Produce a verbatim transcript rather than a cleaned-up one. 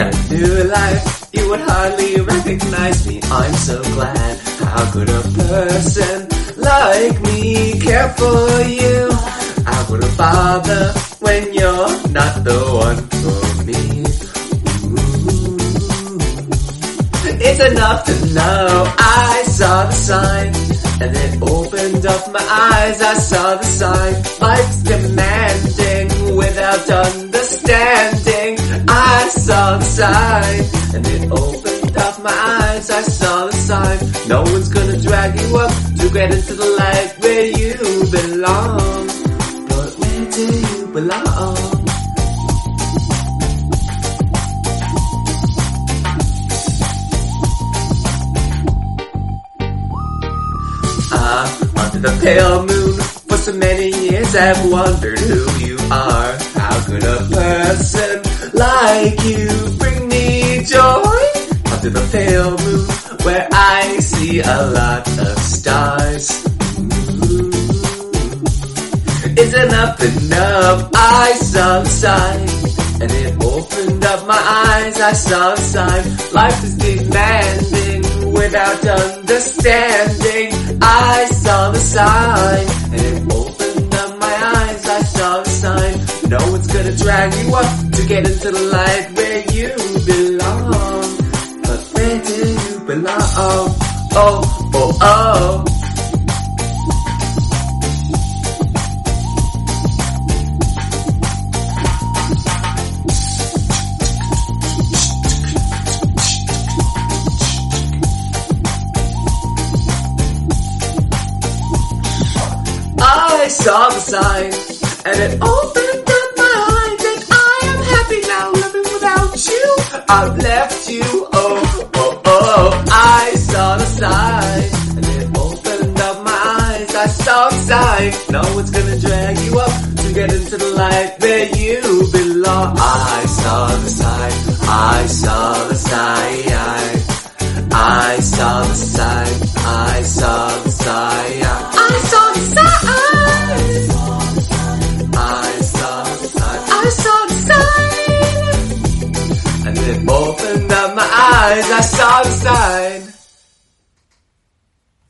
a new life, you would hardly recognize me. I'm so glad. How could a person like me care for you? I wouldn't bother when you're not the one for me. Ooh. It's enough to know I saw the sign, and it opened up my eyes. I saw the sign. Life's demanding without understanding. I saw the sign, and it opened up my eyes. I saw the sign. No one's gonna drag you up to get into the light where you belong. But where do you belong? Ah, under the pale moon, for so many years I've wondered who you are. How could a person like you bring me joy? Under the pale moon, where I see a lot of stars. Ooh. It's enough enough, I saw the sign, and it opened up my eyes. I saw the sign. Life is demanding without understanding. I saw the sign, and it opened up my eyes. I saw the sign. No one's gonna drag you up to get into the light where you belong. But where do you belong? Oh, oh, oh. I saw the sign, and it opened up my eyes, and I am happy now living without you. I've left you, oh, oh, oh. I saw the sign, and it opened up my eyes. I saw the sign. No one's gonna drag you up to get into the light where you belong. I saw the sign. I saw the sign. I saw the sign. I saw the sign. I saw the sign. And it opened up my eyes. I saw the sign.